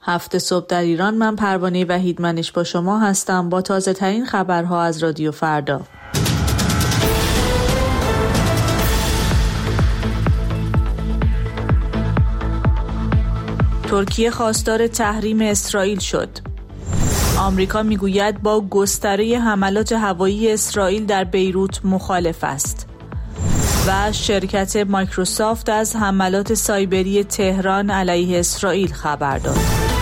هفت صبح در ایران. من پروانه وحیدمنش با شما هستم با تازه ترین خبرها از رادیو فردا. ترکیه خواستار تحریم اسرائیل شد. آمریکا میگوید با گستره حملات هوایی اسرائیل در بیروت مخالف است. و شرکت مایکروسافت از حملات سایبری تهران علیه اسرائیل خبر داد.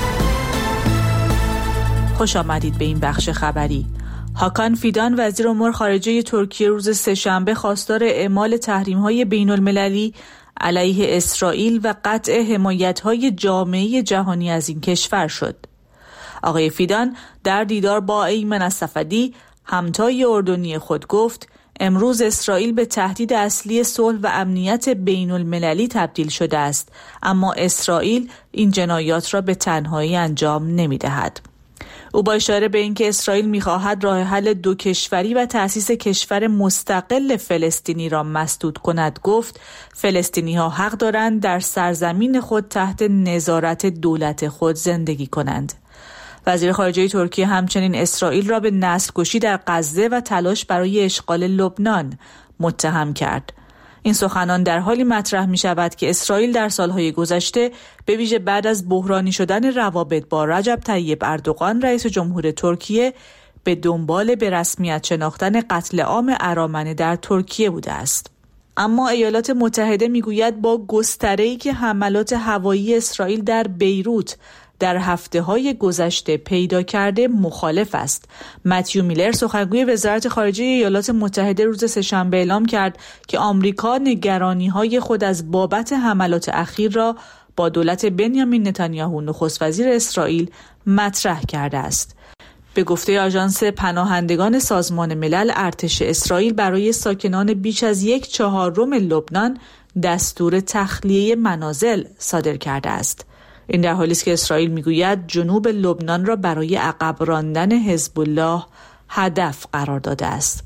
خوش آمدید به این بخش خبری. هاکان فیدان وزیر امور خارجه ترکیه روز سه‌شنبه خواستار اعمال تحریم‌های بین‌المللی علیه اسرائیل و قطع حمایت‌های جامعه جهانی از این کشور شد. آقای فیدان در دیدار با ایمن الصفدی همتای اردنی خود گفت امروز اسرائیل به تهدید اصلی صلح و امنیت بین‌المللی تبدیل شده است، اما اسرائیل این جنایات را به تنهایی انجام نمی‌دهد. او با اشاره به اینکه اسرائیل می‌خواهد راه حل دو کشوری و تأسیس کشور مستقل فلسطینی را مسدود کند گفت فلسطینی‌ها حق دارند در سرزمین خود تحت نظارت دولت خود زندگی کنند. وزیر خارجه ترکیه همچنین اسرائیل را به نسل‌کشی در غزه و تلاش برای اشغال لبنان متهم کرد. این سخنان در حالی مطرح می شود که اسرائیل در سالهای گذشته به ویژه بعد از بحرانی شدن روابط با رجب طیب اردوغان رئیس جمهور ترکیه به دنبال به رسمیت شناختن قتل عام ارامنه در ترکیه بوده است. اما ایالات متحده می گوید با گستره‌ای که حملات هوایی اسرائیل در بیروت در هفته‌های گذشته پیدا کرده مخالف است. متیو میلر سخنگوی وزارت خارجه ایالات متحده روز سه‌شنبه اعلام کرد که آمریکا نگرانی‌های خود از بابت حملات اخیر را با دولت بنیامین نتانیاهو نخست وزیر اسرائیل مطرح کرده است. به گفته آژانس پناهندگان سازمان ملل، ارتش اسرائیل برای ساکنان بیش از 1/4 لبنان دستور تخلیه منازل صادر کرده است. این در حالی است که اسرائیل میگوید جنوب لبنان را برای عقب راندن حزب الله هدف قرار داده است.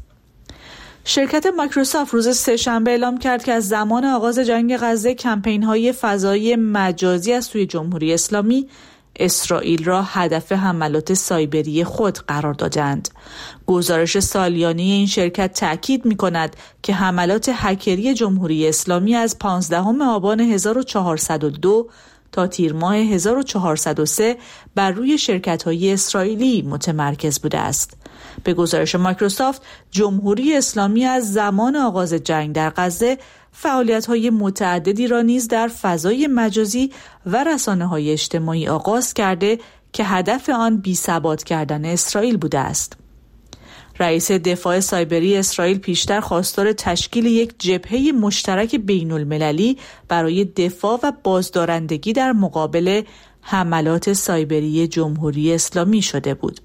شرکت مایکروسافت روز سه‌شنبه اعلام کرد که از زمان آغاز جنگ غزه کمپین‌های فضایی مجازی از سوی جمهوری اسلامی اسرائیل را هدف حملات سایبری خود قرار دادند. گزارش سالیانه این شرکت تأکید می‌کند که حملات هکری جمهوری اسلامی از 15 آبان 1402 تا تیر ماه 1403 بر روی شرکت‌های اسرائیلی متمرکز بوده است. به گزارش مایکروسافت، جمهوری اسلامی از زمان آغاز جنگ در غزه فعالیت‌های متعددی را نیز در فضای مجازی و رسانه‌های اجتماعی آغاز کرده که هدف آن بی‌ثبات کردن اسرائیل بوده است. رئیس دفاع سایبری اسرائیل پیشتر خواستار تشکیل یک جبهه مشترک بین‌المللی برای دفاع و بازدارندگی در مقابل حملات سایبری جمهوری اسلامی شده بود.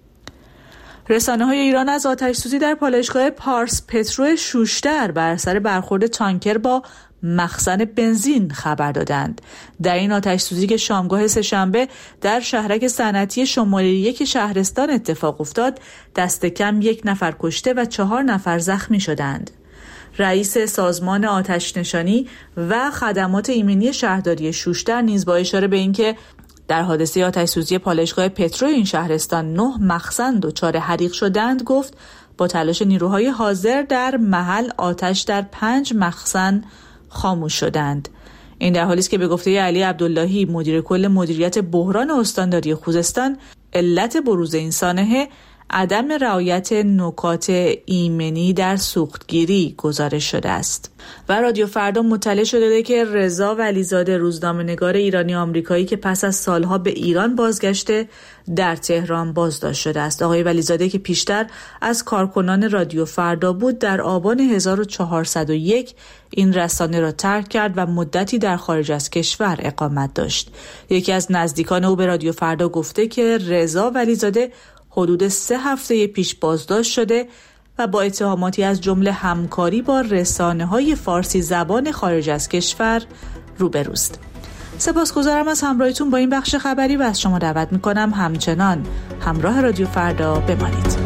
رسانه‌های ایران از آتش‌سوزی در پالایشگاه پارس پترو شوشتر بر اثر برخورد تانکر با مخزن بنزین خبر دادند. در این آتش‌سوزی که شامگاه سه‌شنبه در شهرک صنعتی شماره 1 شهرستان اتفاق افتاد، دست کم 1 نفر کشته و 4 نفر زخمی شدند. رئیس سازمان آتش‌نشانی و خدمات ایمنی شهرداری شوشتر نیز با اشاره به اینکه در حادثه آتش‌سوزی پالایشگاه پترو این شهرستان 9 مخزن دچار حریق شدند گفت با تلاش نیروهای حاضر در محل آتش در 5 مخزن خاموش شدند. این در حالی است که به گفته علی عبداللهی مدیر کل مدیریت بحران استانداری خوزستان، علت بروز این سانحه عدم رعایت نکات ایمنی در سوختگیری گزارش شده است. و رادیو فردا مطلع شده که رضا ولیزاده روزنامه‌نگار ایرانی آمریکایی که پس از سالها به ایران بازگشته در تهران بازداشت شده است. آقای ولیزاده که پیشتر از کارکنان رادیو فردا بود، در آبان 1401 این رسانه را ترک کرد و مدتی در خارج از کشور اقامت داشت. یکی از نزدیکان او به رادیو فردا گفته که رضا ولیزاده حدود 3 هفته پیش بازداشت شده و با اتهاماتی از جمله همکاری با رسانه‌های فارسی زبان خارج از کشور روبروست. سپاسگزارم از همراهیتون با این بخش خبری و از شما دعوت می‌کنم همچنان همراه رادیو فردا بمانید.